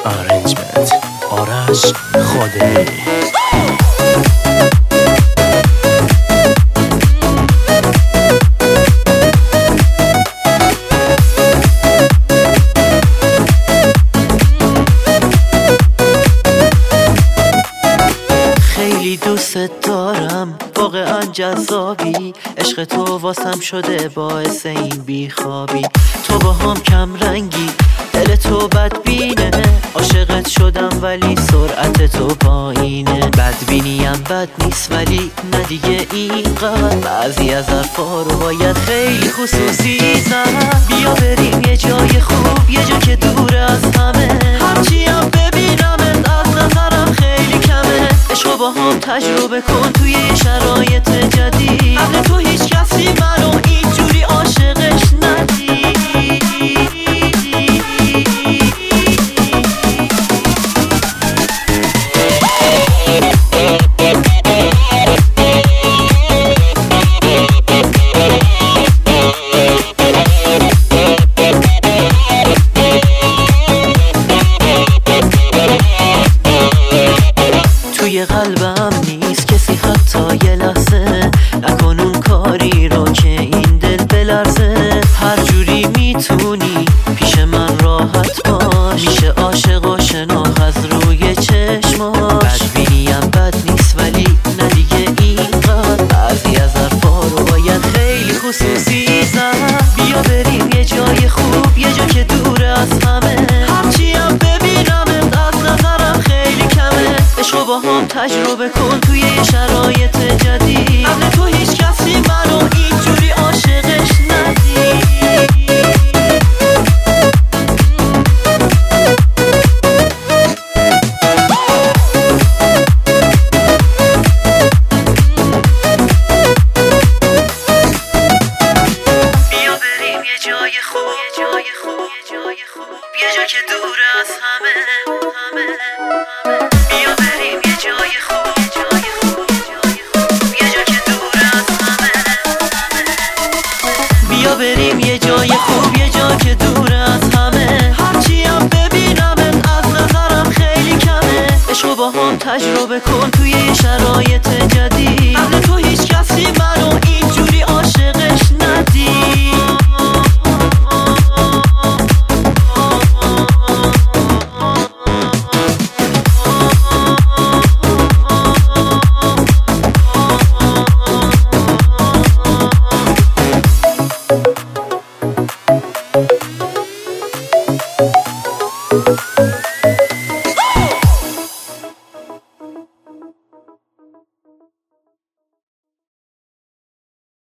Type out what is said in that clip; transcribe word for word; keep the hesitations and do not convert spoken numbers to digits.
Arrangement آرش خادمی. خیلی دوست دارم، واقعا جذابی، عشق تو واسم شده باعث این بیخوابی. تو با هم کم رنگی، دل تو بدبینه، عاشقت شدم ولی سرعت تو پایینه. بدبینیم بد نیست ولی نه دیگه اینقدر، بعضی از حرفا رو باید خیلی خصوصی زد. بیا بریم یه جای خوب، یه جا که دور از همه، هرچی هم ببینمت از نظرم خیلی کمه. عشقو با هم تجربه کن توی یه شرایط جدید، قبل تو هیچ کسی منو اینجوری عاشقش ندید. توی قلبم نیست کسی حتی یه لحظه، نکن اون کاری رو که این دل بلرزه. هر جوری میتونی پیش من راحت باش، میشه عاشق و شناخت از روی چشماش. بدبینیم بد نیست ولی نه دیگه اینقدر، بعضی از حرفا رو باید خیلی خصوصی زد. بیا بریم یه جای خوب، یه جا که دور از همه، هرچی هم ببینمت از نظرم خیلی کمه. عشقو با هم تجربه کن توی یه شرایط جدید، قبل تو هیچ کسی منو اینجوری عاشقش ندید. بیا بریم یه جای خوب، یه جای خوب، یه جای خوب، یه جا که دور از همه، همه، همه. بیا بریم یه جای خوب، یه جای خوب، یه جای خوب، یه جا که دور از همه، همه. بیا بریم یه جای خوب، یه جا که دور از همه، هرچی هم ببینمت از نظرم خیلی کمه. عشقو با هم تجربه کن توی یه شرایط جدید، قبل تو هیچ کسی منو اینجوری عاشقش ندید. you